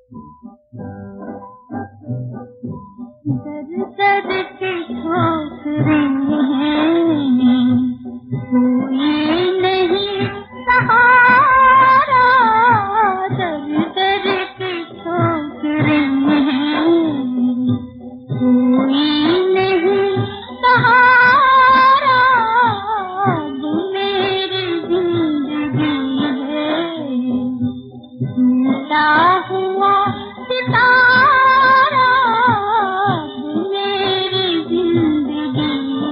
दर दर के ठोकरें हैं, कोई नहीं सहारा। दर दर के ठोकरें हैं, कोई नहीं सहारा। वो मेरी जिंदगी है, टूटा हुआ सितारा। वो मेरी जिंदगी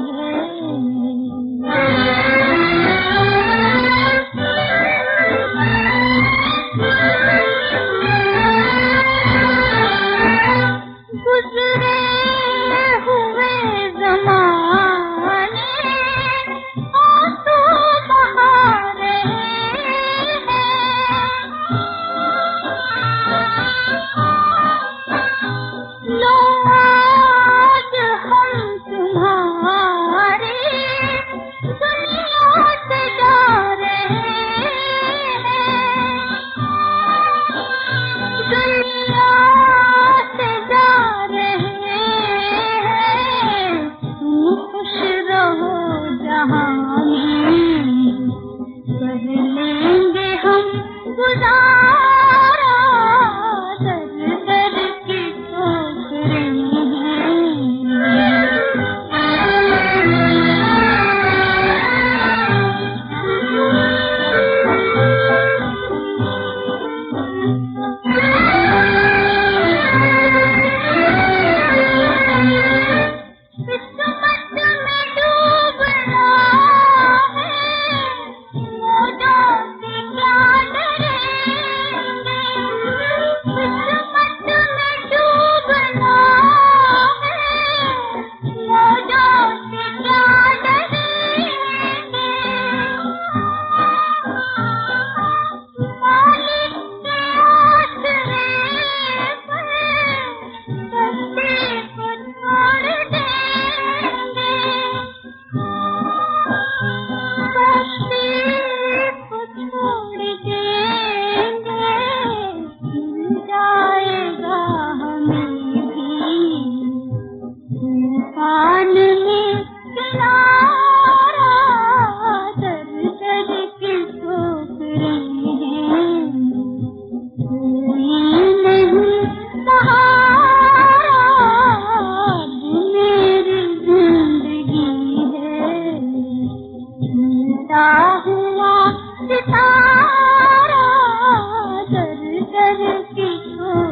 है। गुजरे हुए ज़माने आंसू बहा रहे हैं। लो आज हम तुम्हारी दुनिया से जा रहे हैं। दुनिया से जा रहे हैं। तुम खुश रहो जहाँ में, कर लेंगे हम गुजारा। दर दर की ठोकरें किस्मत में डूबना है, मौजों से क्या डरेंगे। किस्मत में डूबना है, मौजों से क्या डरेंगे। मालिक के आसरे पर बस्ती को छोड़ देंगे। बस्ती को छोड़ देंगे। मिल जाएगा हमें भी तूफान में किनारा। दर दर की ठोकरें हैं, कोई नहीं सहारा। वो मेरी जिंदगी है, टूटा हुआ सितारा। दर दर की